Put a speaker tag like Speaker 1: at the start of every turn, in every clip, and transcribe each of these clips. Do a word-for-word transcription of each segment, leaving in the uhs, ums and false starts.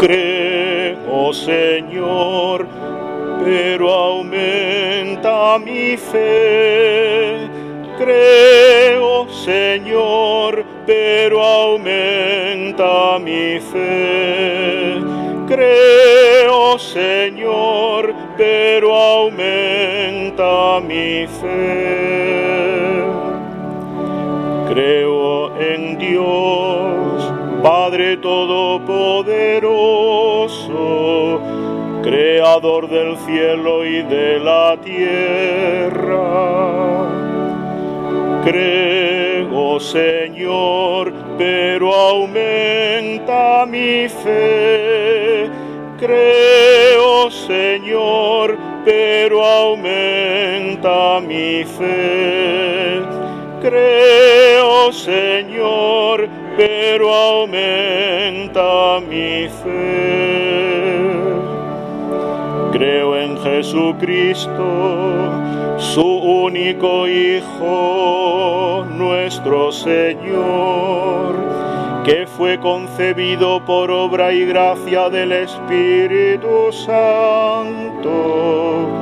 Speaker 1: Creo, Señor, pero aumenta mi fe. Creo, Señor, pero aumenta mi fe. Creo, Señor, pero aumenta mi fe. Creo en Dios, Padre Todopoderoso, Creador del cielo y de la tierra. Creo, Señor, pero aumenta mi fe. Creo, Señor, pero aumenta mi fe. Creo, Señor, pero aumenta mi fe. Creo en Jesucristo, su único Hijo, nuestro Señor, que fue concebido por obra y gracia del Espíritu Santo.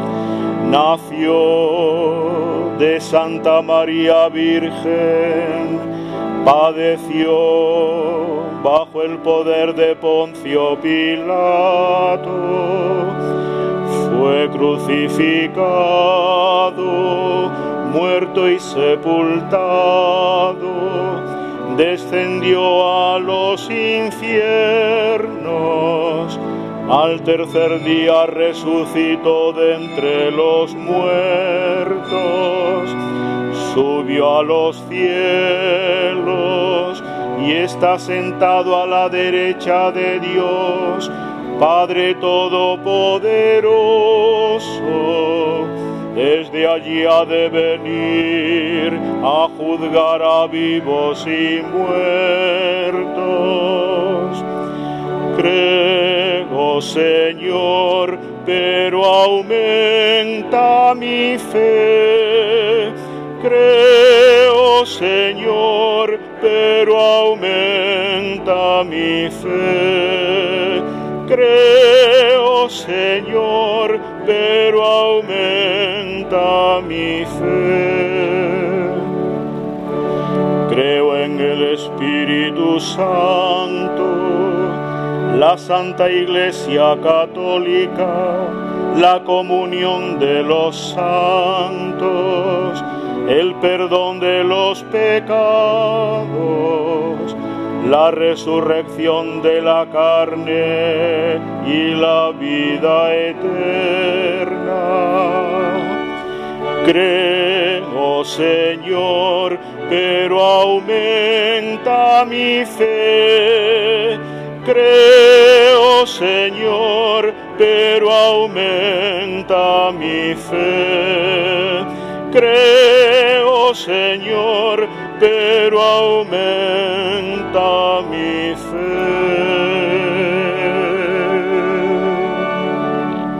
Speaker 1: Nació de Santa María Virgen, padeció bajo el poder de Poncio Pilato, fue crucificado, muerto y sepultado, descendió a los infiernos, al tercer día resucitó de entre los muertos, subió a los cielos y está sentado a la derecha de Dios, Padre Todopoderoso. Desde allí ha de venir a juzgar a vivos y muertos. Creo, Señor, pero aumenta mi fe. Creo, Señor, pero aumenta mi fe. Creo, Señor, pero aumenta mi fe. Creo en el Espíritu Santo, la Santa Iglesia Católica, la comunión de los santos, el perdón de los pecados, la resurrección de la carne y la vida eterna. Creo, Señor, pero aumenta mi fe. Creo, Señor, pero aumenta mi fe. Creo, Señor, pero aumenta mi fe.